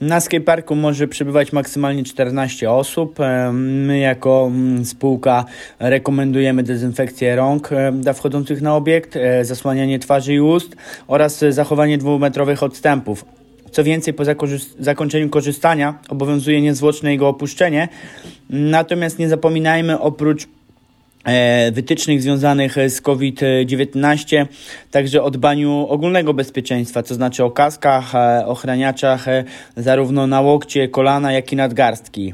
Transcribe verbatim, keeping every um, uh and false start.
Na skateparku może przebywać maksymalnie czternaście osób. My jako spółka rekomendujemy dezynfekcję rąk dla wchodzących na obiekt, zasłanianie twarzy i ust oraz zachowanie dwumetrowych odstępów. Co więcej, po zakończeniu korzystania obowiązuje niezwłoczne jego opuszczenie. Natomiast nie zapominajmy, oprócz wytycznych związanych z COVID dziewiętnaście, także o dbaniu ogólnego bezpieczeństwa, to znaczy o kaskach, ochraniaczach zarówno na łokcie, kolana, jak i nadgarstki.